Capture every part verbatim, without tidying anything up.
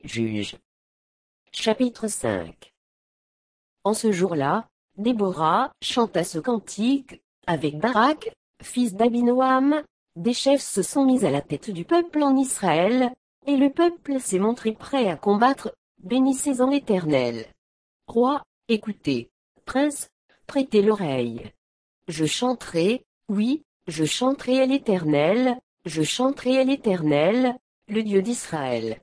Juge. Chapitre cinq. En ce jour-là, Déborah chanta ce cantique, avec Barak, fils d'Abinoam. Des chefs se sont mis à la tête du peuple en Israël, et le peuple s'est montré prêt à combattre. Bénissez-en l'Éternel. Roi, écoutez. Prince, prêtez l'oreille. Je chanterai, oui, je chanterai à l'Éternel, je chanterai à l'Éternel, le Dieu d'Israël.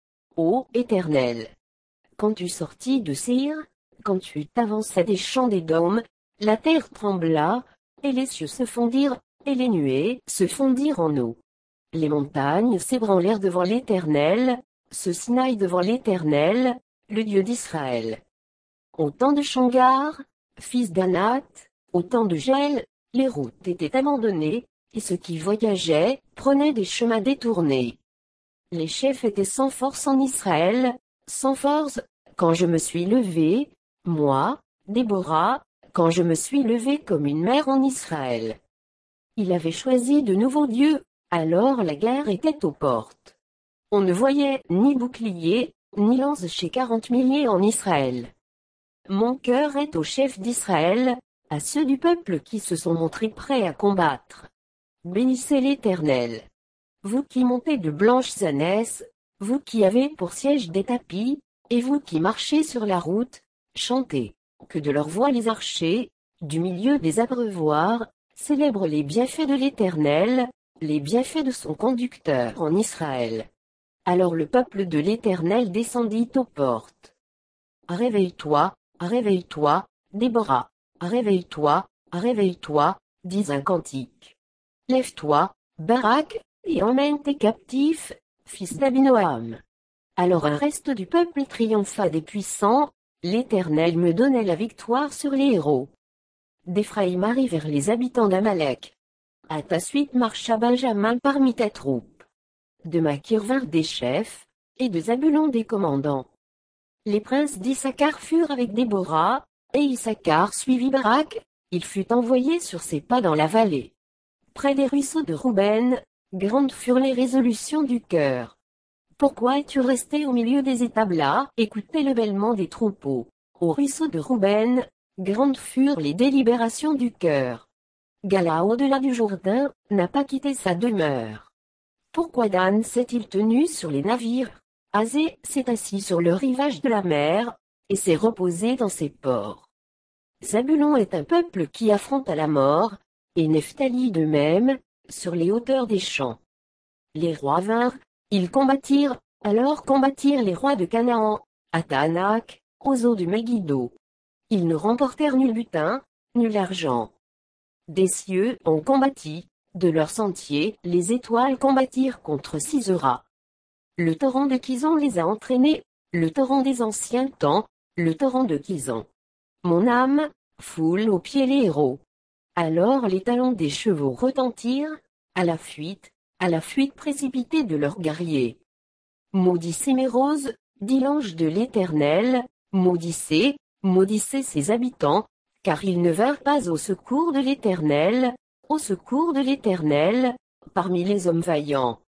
Ô Éternel! Quand tu sortis de Séir, quand tu t'avanças des champs d'Édom, la terre trembla, et les cieux se fondirent, et les nuées se fondirent en eau. Les montagnes s'ébranlèrent devant l'Éternel, se Sinaï devant l'Éternel, le Dieu d'Israël. Au temps de Shamgar, fils d'Anath, au temps de Gel, les routes étaient abandonnées, et ceux qui voyageaient prenaient des chemins détournés. Les chefs étaient sans force en Israël, sans force, quand je me suis levé, moi, Déborah, quand je me suis levé comme une mère en Israël. Il avait choisi de nouveaux dieux, alors la guerre était aux portes. On ne voyait ni bouclier, ni lance chez quarante milliers en Israël. Mon cœur est aux chefs d'Israël, à ceux du peuple qui se sont montrés prêts à combattre. Bénissez l'Éternel. Vous qui montez de blanches ânesses, vous qui avez pour siège des tapis, et vous qui marchez sur la route, chantez, que de leur voix les archers, du milieu des abreuvoirs, célèbrent les bienfaits de l'Éternel, les bienfaits de son conducteur en Israël. Alors le peuple de l'Éternel descendit aux portes. Réveille-toi, réveille-toi, Déborah, réveille-toi, réveille-toi, dit un cantique. Lève-toi, Barak, et emmène tes captifs, fils d'Abinoam. Alors un reste du peuple triompha des puissants, l'Éternel me donnait la victoire sur les héros. D'Éphraïm arrivèrent les habitants d'Amalek. À ta suite marcha Benjamin parmi tes troupes. De Makir vinrent des chefs, et de Zabulon des commandants. Les princes d'Issachar furent avec Déborah, et Issachar suivit Barak, il fut envoyé sur ses pas dans la vallée. Près des ruisseaux de Rouben, grandes furent les résolutions du cœur. Pourquoi es-tu resté au milieu des établas, écouter le bêlement des troupeaux? Au ruisseau de Rouben, grandes furent les délibérations du cœur. Gala au-delà du Jourdain, n'a pas quitté sa demeure. Pourquoi Dan s'est-il tenu sur les navires? Azé s'est assis sur le rivage de la mer, et s'est reposé dans ses ports. Zabulon est un peuple qui affronte à la mort, et Nephtali de même, sur les hauteurs des champs. Les rois vinrent, ils combattirent, alors combattirent les rois de Canaan, à Taanach, aux eaux de Megiddo. Ils ne remportèrent nul butin, nul argent. Des cieux ont combattu, de leur sentier, les étoiles combattirent contre Sisera. Le torrent de Kizon les a entraînés, le torrent des anciens temps, le torrent de Kizon. Mon âme, foule aux pieds les héros. Alors les talons des chevaux retentirent, à la fuite, à la fuite précipitée de leurs guerriers. Maudissez mes roses, dit l'ange de l'Éternel, maudissez, maudissez ses habitants, car ils ne vinrent pas au secours de l'Éternel, au secours de l'Éternel, parmi les hommes vaillants.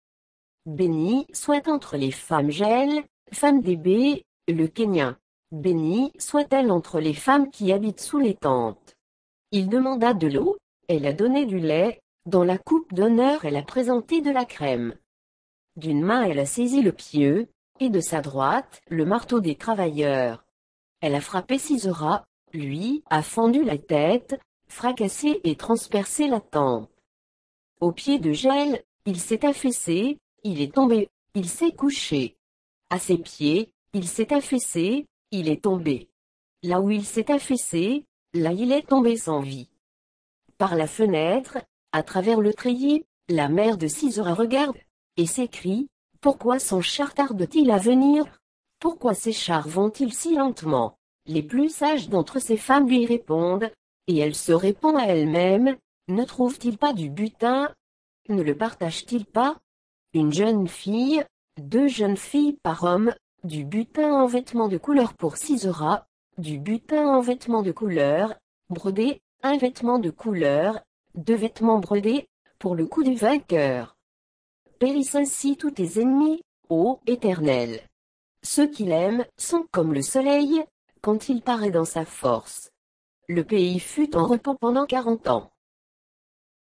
Béni soit entre les femmes Gel, femme d'Hébé, le Kénien. Béni soit-elle entre les femmes qui habitent sous les tentes. Il demanda de l'eau, elle a donné du lait, dans la coupe d'honneur elle a présenté de la crème. D'une main elle a saisi le pieu, et de sa droite, le marteau des travailleurs. Elle a frappé Sisera, lui, a fendu la tête, fracassé et transpercé la tempe. Au pied de Gel, il s'est affaissé, il est tombé, il s'est couché. À ses pieds, il s'est affaissé, il est tombé. Là où il s'est affaissé, là il est tombé sans vie. Par la fenêtre, à travers le treillis, la mère de Sisera regarde, et s'écrie, pourquoi son char tarde-t-il à venir? Pourquoi ses chars vont-ils si lentement? Les plus sages d'entre ces femmes lui répondent, et elle se répond à elle-même, ne trouve-t-il pas du butin? Ne le partage-t-il pas? Une jeune fille, deux jeunes filles par homme, du butin en vêtements de couleur pour Sisera, du butin en vêtements de couleur, brodé, un vêtement de couleur, deux vêtements brodés, pour le coup du vainqueur. Périssent ainsi tous tes ennemis, ô Éternel. Ceux qui l'aiment sont comme le soleil, quand il paraît dans sa force. Le pays fut en repos pendant quarante ans.